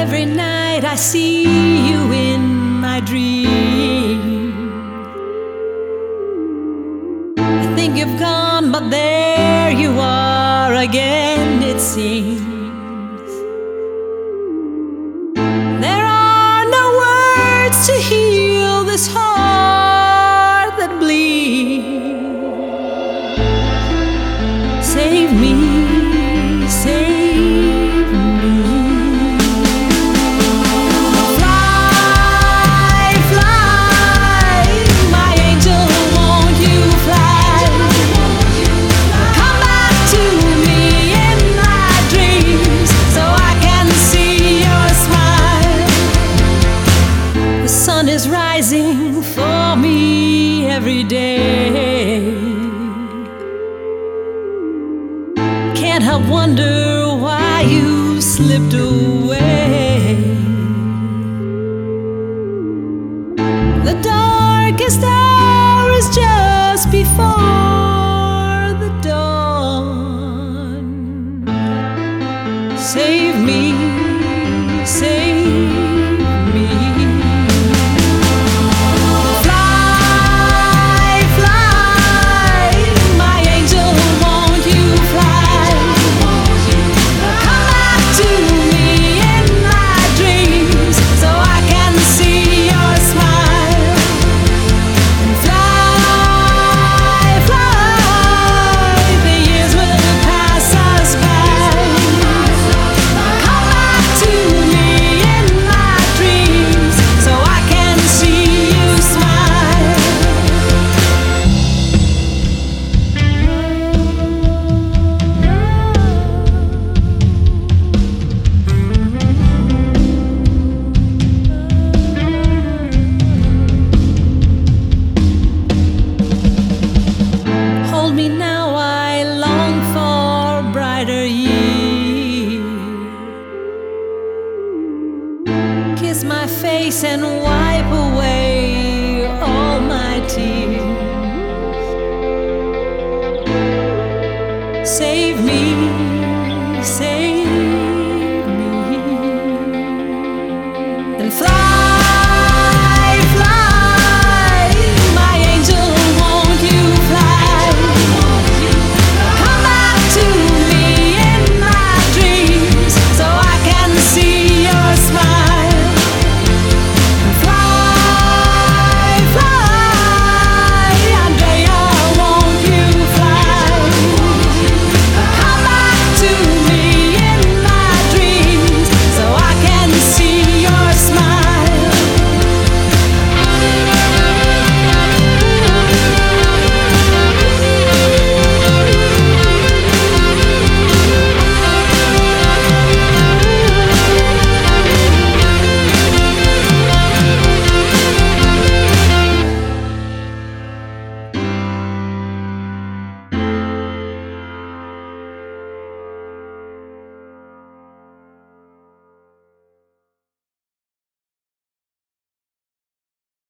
Every night I see you in my dreams. I think you've gone, but there you are again, it seems. There are no words to heal this heart that bleeds. Save me, save me. Fly, fly, my angel, won't you fly? Come back to me in my dreams so I can see your smile. The sun is rising for me every day. Can't help wonder why you slipped away. The darkest hour is just before the dawn. Save me, save me. Fly, fly, my angel, won't you fly? Come back to me in my dreams so I can see your smile. And fly, fly, the years will pass us by. Come back to me in my dreams so I can see you smile. Hold me now, I long for brighter years. Kiss my face and wipe away all my tears.